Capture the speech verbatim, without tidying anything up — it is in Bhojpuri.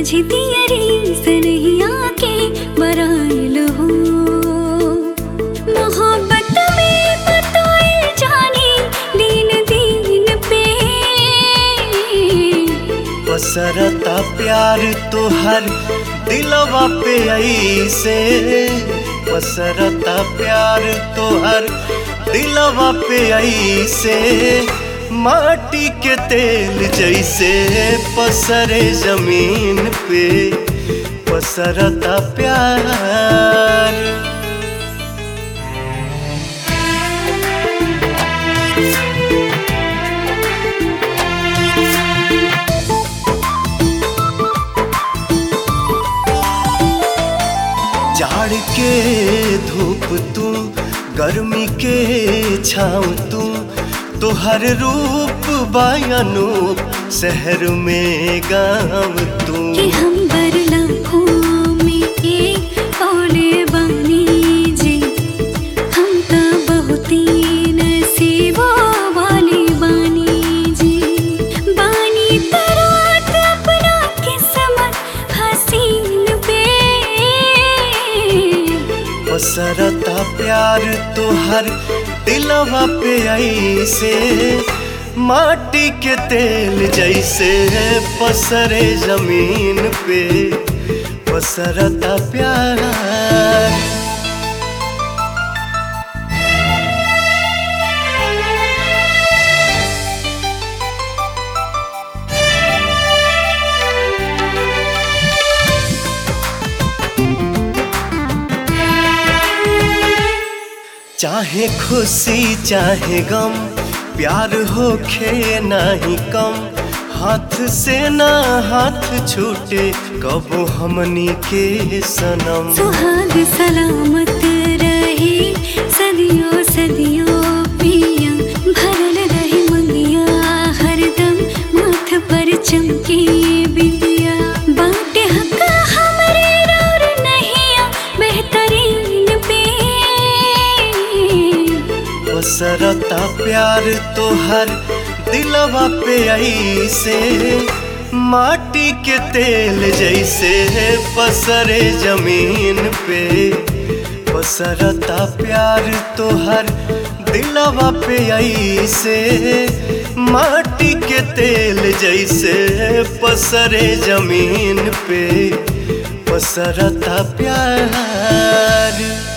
बुझती अरे सनहिया के बराइल हो। मोहब्बत में बताए जाने दिन दिन पे पसरता प्यार तोहर दिलवा पे ऐसे, पसरता प्यार तोहर दिलवा पे ऐसे, माटी के तेल जैसे पसरे जमीन पे पसरता प्यार। जाड़ के धूप तू, गर्मी के छाँव तू, तोहर रूप बायानूप शहर में गाँव तू। कि हम बरलाखों में एक पौले बानी जी, हम तो बहुत ही नसीबों वाले बानी जी। बानी तरात अपना किस्मत हसीन पे पसरता प्यार तोहर दिलवा पे ऐसे, माटी के तेल जैसे पसरे जमीन पे पसरता प्यार। चाहे खुशी चाहे गम, प्यार होखे नाही कम, हाथ से ना हाथ छूटे कबो हमनी के सनम। सुहाग सलामत रहे सदियों सदियों पिया, भरल रहे मंगिया हरदम माथ पर चमके बिंदिया। बाटे हक हमरे और नहिया बेहतरीन पे पसरता प्यार तोहर दिलवा पे ऐसे, माटी के तेल जैसे पसरे जमीन पे पसरता प्यार तोहर दिलवा पे ऐसे, माटी के तेल जैसे पसरे जमीन पे पसरता प्यार।